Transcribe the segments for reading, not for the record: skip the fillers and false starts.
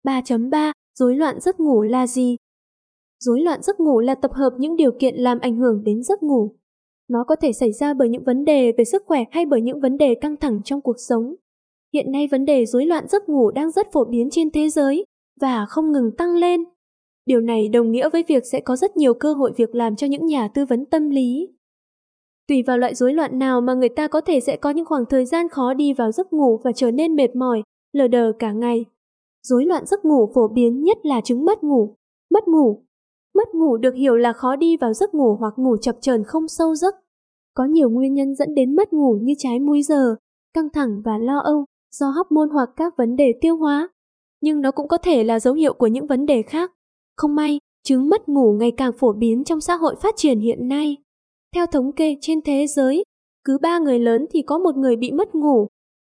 3.3 Rối loạn giấc ngủ là gì? Rối loạn giấc ngủ là tập hợp những điều kiện làm ảnh hưởng đến giấc ngủ. Nó có thể xảy ra bởi những vấn đề về sức khỏe hay bởi những vấn đề căng thẳng trong cuộc sống. Hiện nay vấn đề rối loạn giấc ngủ đang rất phổ biến trên thế giới và không ngừng tăng lên. Điều này đồng nghĩa với việc sẽ có rất nhiều cơ hội việc làm cho những nhà tư vấn tâm lý. Tùy vào loại rối loạn nào mà người ta có thể sẽ có những khoảng thời gian khó đi vào giấc ngủ và trở nên mệt mỏi, lờ đờ cả ngày. Rối loạn giấc ngủ phổ biến nhất là chứng mất ngủ. Mất ngủ được hiểu là khó đi vào giấc ngủ hoặc ngủ chập chờn không sâu giấc. Có nhiều nguyên nhân dẫn đến mất ngủ như trái múi giờ, căng thẳng và lo âu do hormone hoặc các vấn đề tiêu hóa. Nhưng nó cũng có thể là dấu hiệu của những vấn đề khác. Không may, chứng mất ngủ ngày càng phổ biến trong xã hội phát triển hiện nay. Theo thống kê trên thế giới, cứ 3 người lớn thì có 1 người bị mất ngủ.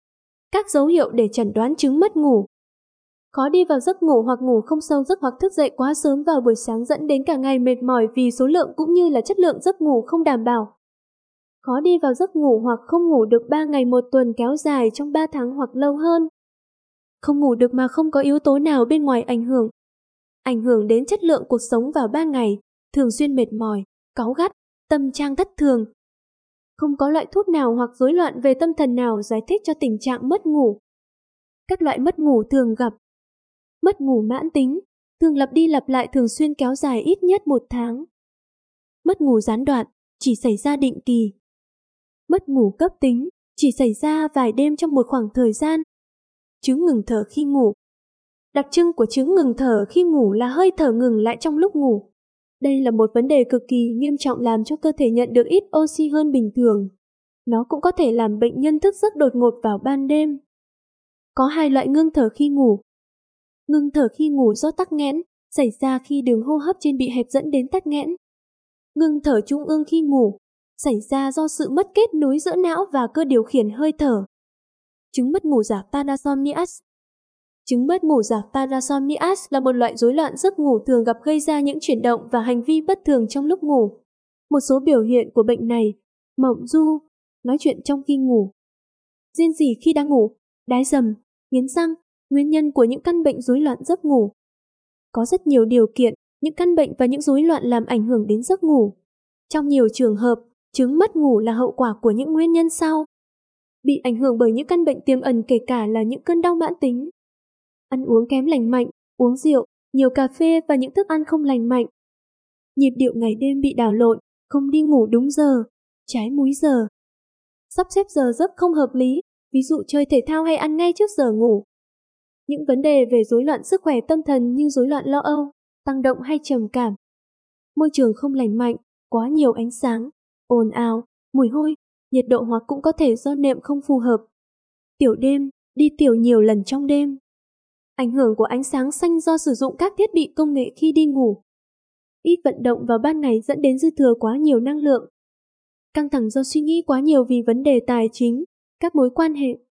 Các dấu hiệu để chẩn đoán chứng mất ngủ: khó đi vào giấc ngủ hoặc ngủ không sâu giấc hoặc thức dậy quá sớm vào buổi sáng dẫn đến cả ngày mệt mỏi vì số lượng cũng như là chất lượng giấc ngủ không đảm bảo. Khó đi vào giấc ngủ hoặc không ngủ được 3 ngày một tuần kéo dài trong 3 tháng hoặc lâu hơn. Không ngủ được mà không có yếu tố nào bên ngoài ảnh hưởng. Ảnh hưởng đến chất lượng cuộc sống vào ban ngày, thường xuyên mệt mỏi, cáu gắt, tâm trạng thất thường. Không có loại thuốc nào hoặc rối loạn về tâm thần nào giải thích cho tình trạng mất ngủ. Các loại mất ngủ thường gặp: mất ngủ mãn tính, thường lặp đi lặp lại thường xuyên kéo dài ít nhất 1 tháng. Mất ngủ gián đoạn, chỉ xảy ra định kỳ. Mất ngủ cấp tính, chỉ xảy ra vài đêm trong một khoảng thời gian. Chứng ngừng thở khi ngủ. Đặc trưng của chứng ngừng thở khi ngủ là hơi thở ngừng lại trong lúc ngủ. Đây là một vấn đề cực kỳ nghiêm trọng làm cho cơ thể nhận được ít oxy hơn bình thường. Nó cũng có thể làm bệnh nhân thức giấc đột ngột vào ban đêm. Có 2 loại ngưng thở khi ngủ. Ngưng thở khi ngủ do tắc nghẽn, xảy ra khi đường hô hấp trên bị hẹp dẫn đến tắc nghẽn. Ngưng thở trung ương khi ngủ, xảy ra do sự mất kết nối giữa não và cơ điều khiển hơi thở. Chứng mất ngủ giả parasomnias. Chứng mất ngủ giả parasomnias là một loại rối loạn giấc ngủ thường gặp gây ra những chuyển động và hành vi bất thường trong lúc ngủ. Một số biểu hiện của bệnh này: mộng du, nói chuyện trong khi ngủ, rên rỉ khi đang ngủ, đái dầm, nghiến răng. Nguyên nhân của những căn bệnh rối loạn giấc ngủ: có rất nhiều điều kiện, những căn bệnh và những rối loạn làm ảnh hưởng đến giấc ngủ. Trong nhiều trường hợp, chứng mất ngủ là hậu quả của những nguyên nhân sau: bị ảnh hưởng bởi những căn bệnh tiềm ẩn kể cả là những cơn đau mãn tính, ăn uống kém lành mạnh, uống rượu, nhiều cà phê và những thức ăn không lành mạnh, nhịp điệu ngày đêm bị đảo lộn, không đi ngủ đúng giờ, trái múi giờ, sắp xếp giờ giấc không hợp lý, ví dụ chơi thể thao hay ăn ngay trước giờ ngủ. Những vấn đề về rối loạn sức khỏe tâm thần như rối loạn lo âu, tăng động hay trầm cảm, môi trường không lành mạnh, quá nhiều ánh sáng, ồn ào, mùi hôi, nhiệt độ hoặc cũng có thể do nệm không phù hợp, tiểu đêm, đi tiểu nhiều lần trong đêm, ảnh hưởng của ánh sáng xanh do sử dụng các thiết bị công nghệ khi đi ngủ, ít vận động vào ban ngày dẫn đến dư thừa quá nhiều năng lượng, căng thẳng do suy nghĩ quá nhiều vì vấn đề tài chính, các mối quan hệ,